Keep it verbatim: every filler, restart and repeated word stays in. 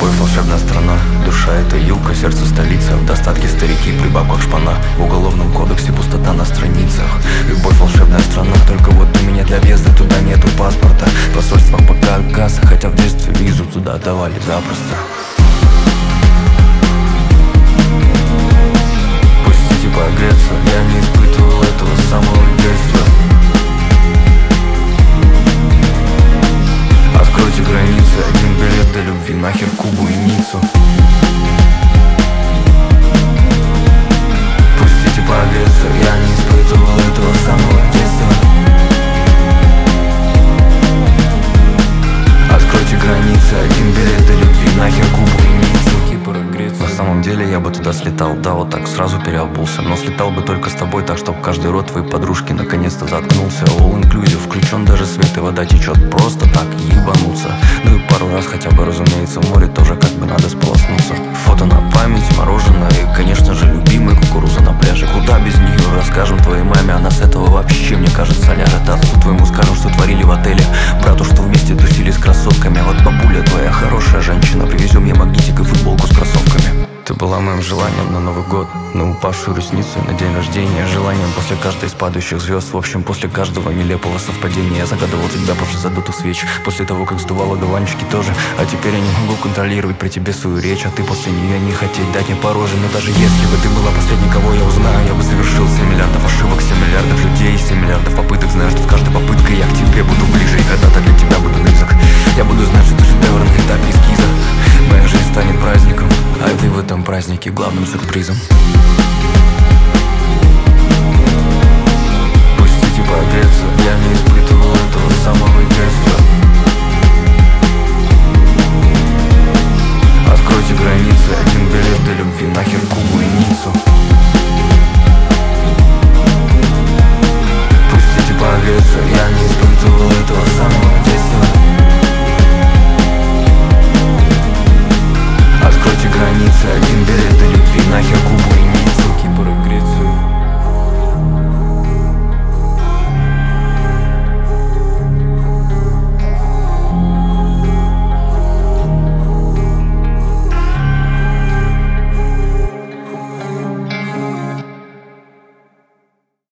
Любовь волшебная страна, душа это юг, а сердце столица. В достатке старики, при бабках шпана. В уголовном кодексе пустота на страницах. Любовь волшебная страна, только вот у меня для въезда туда нету паспорта. В посольствах пока отказ, хотя в детстве визу туда давали запросто. Пустите погреться, я не испытывал этого с самого детства. Откройте границы, один билет до любви, нахер Кубу и Ниццу. Пустите погреться, я не испытывал этого с самого детства. Откройте границы, один билет до любви, нахер Кубу и Ниццу. На самом деле я бы туда слетал, да, вот так сразу переобулся. Но слетал бы только с тобой, так чтоб каждый рот твоей подружки наконец-то заткнулся. All inclusive, включен даже свет и вода течет, просто так ебануться. Ну и пару раз хотя бы, разумеется, в море тоже как бы надо сполоснуться. Фото на память, мороженое и, конечно же, любимая кукуруза на пляже. Куда без нее, расскажем твоей маме, она с этого вообще, мне кажется, ляжет. Отцу твоему скажем, что творили в отеле, брату, что вместе тусили с красотками. А вот бабуля твоя хорошая женщина, привезем ей магнитик и футболку с кроссовками. Ты была моим желанием на Новый год, на упавшую ресницу и на день рождения. Желанием после каждой из падающих звезд. В общем, после каждого нелепого совпадения. Я загадывал тебя после задутых свеч, после того, как сдувало дуванчики тоже. А теперь я не могу контролировать при тебе свою речь, а ты после нее не хотеть дать мне по роже. Но даже если бы ты была последней, кого я узнаю, я бы совершил семь миллиардов ошибок, семь миллиардов людей, семь миллиардов попыток. Знаю, что с каждой попыткой я к тебе буду ближе, и когда-то для тебя буду близок. Я буду знать, что ты шедевр на этапе эскиза. Моя жизнь станет праздником, а ты в этом празднике главным сюрпризом.